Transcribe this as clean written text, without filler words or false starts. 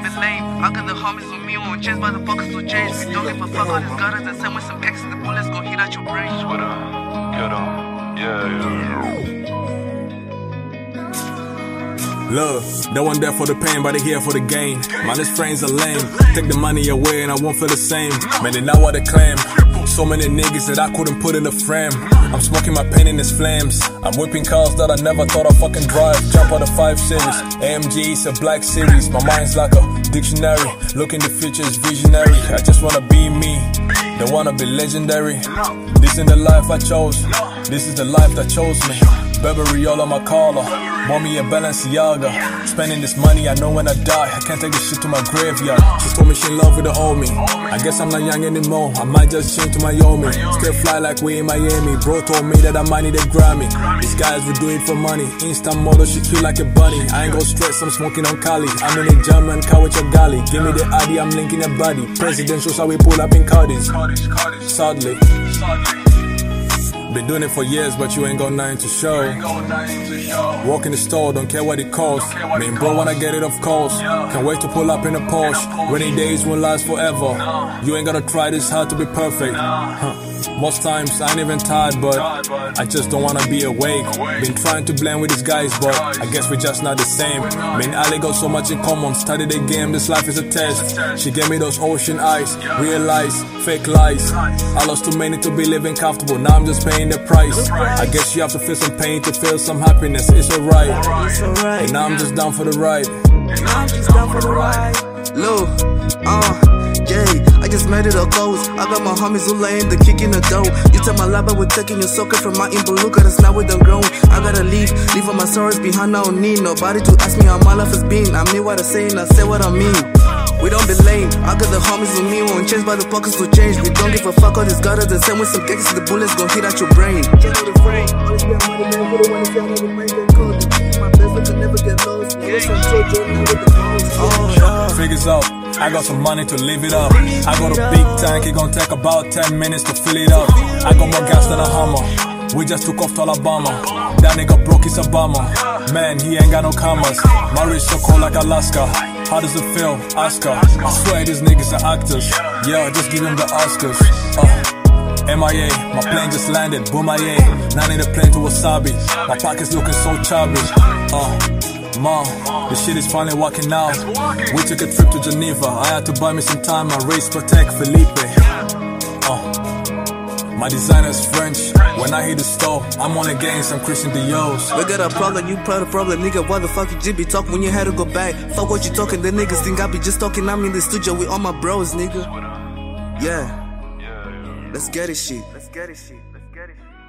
niggas lame. I got the homies with me, won't change by the pockets to change. We don't give a fuck all these gutters and send with some gangsters. The bullets gon' hit out your brain. Sweater, get on, yeah. Look, they weren't there for the pain, but they here for the gain. Man, these friends are lame. Take the money away and I won't feel the same. Man, they not what they claim. So many niggas that I couldn't put in the frame. I'm smoking my pain in its flames. I'm whipping cars that I never thought I'd fucking drive. Jump out of 5 Series. AMG is a black series. My mind's like a dictionary. Looking the future is visionary. I just wanna be me. They wanna be legendary. This ain't the life I chose. This is the life that chose me. Burberry all on my collar. Mommy a Balenciaga. Spending this money, I know when I die I can't take this shit to my graveyard. She told me she in love with the old me. I guess I'm not young anymore. I might just change to Miami. Still fly like we in Miami. Bro told me that I might need a Grammy. These guys will do it for money. Instant model, she cute like a bunny. I ain't gon' stress, I'm smoking on Cali. I'm in a German car with your galley. Give me the Addy, I'm linking a body. Presidential, so we pull up in Cardis. Sadly. Been doing it for years, but you ain't got nothing to show. Walk in the store, don't care what it costs. Mean bro, when I get it, of course. Can't wait to pull up in a Porsche. Rainy days won't last forever. You ain't gotta try this hard to be perfect. Most times I ain't even tired, but I just don't wanna be awake. Been trying to blend with these guys, but I guess we're just not the same. Me and Ali got so much in common. Studied the game, this life is a test. She gave me those ocean eyes. Realize, fake lies. I lost too many to be living comfortable. Now I'm just paying the price. I guess you have to feel some pain to feel some happiness. It's alright. And now I'm just down for the ride. Look, yeah, I just made it a ghost. I got my homies who laying the kick in the dough. You tell my lava we're taking your socket from my Imbaluka, that's not where them grown. I gotta leave all my sorrows behind. I don't need nobody to ask me how my life has been. I mean what I say and I say what I mean. We don't be lame. I got the homies with me, won't change by the pockets to change. We don't give a fuck all these gutters. The same with some gangsters, the bullets gon' hit out your brain. Figures out, I got some money to live it up. I got a big tank, it gon' take about 10 minutes to fill it up. I got more gas than a Hummer. We just took off to Alabama. That nigga broke his Obama. Man, he ain't got no commas. My wrist so cold like Alaska. How does it feel? Ask her. I swear these niggas are actors. Yeah, just give them the Oscars. MIA, my plane just landed. Boom, now need a plane to Wasabi. My pockets looking so chubby. Mom, the shit is finally working out. We took a trip to Geneva. I had to buy me some time. I race Protect Felipe. My designer's French. When I hit the store, I'm only getting some Christian Dior's. We got a problem, you part of problem, nigga. What the fuck you just be talking when you had to go back? Fuck what you talking, the niggas think I be just talking. I'm in the studio with all my bros, nigga. Yeah. Let's get it shit.